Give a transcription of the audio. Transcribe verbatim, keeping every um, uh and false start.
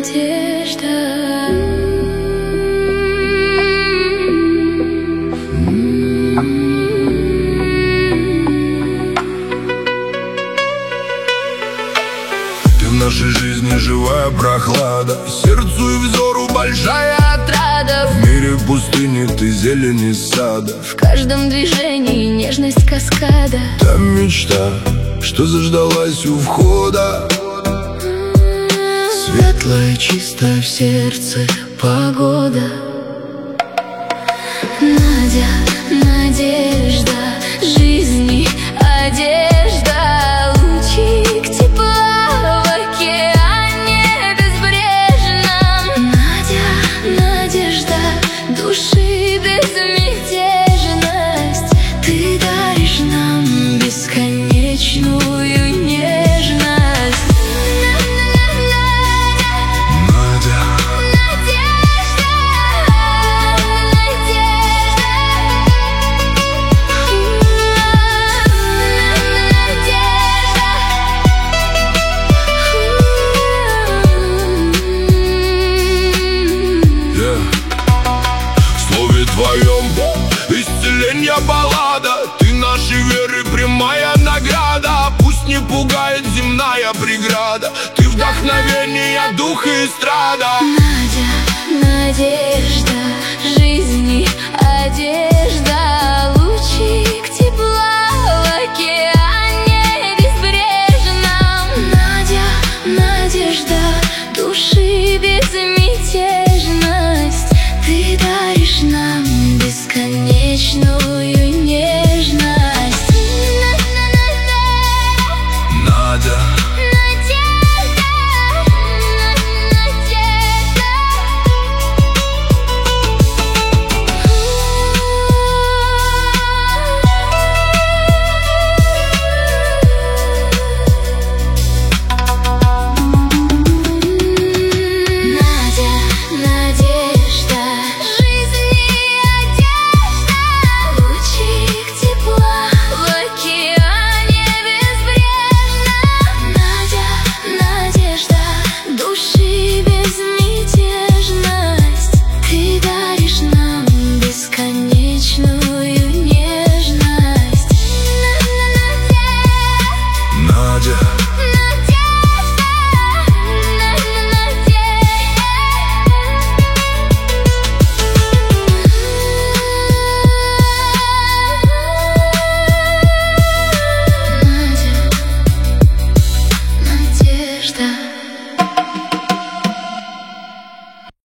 надежда. Ты в нашей жизни живая прохлада, сердцу и взору большая Отрада. В мире пустыни ты зелень из сада, В каждом движении нежность каскада. та мечта, что заждалась у входа. Светлая, чистая в сердце погода. Надя, надежда жизни, одежда, лучик тепла в океане безбрежном. Надя, надежда души безмятежность. Ты даришь нам бесконечную нежность. Твоем исцеление баллада, ты нашей веры прямая награда. Пусть не пугает земная преграда, ты вдохновение, дух и эстрада. Надя, надежда жизни, одежда.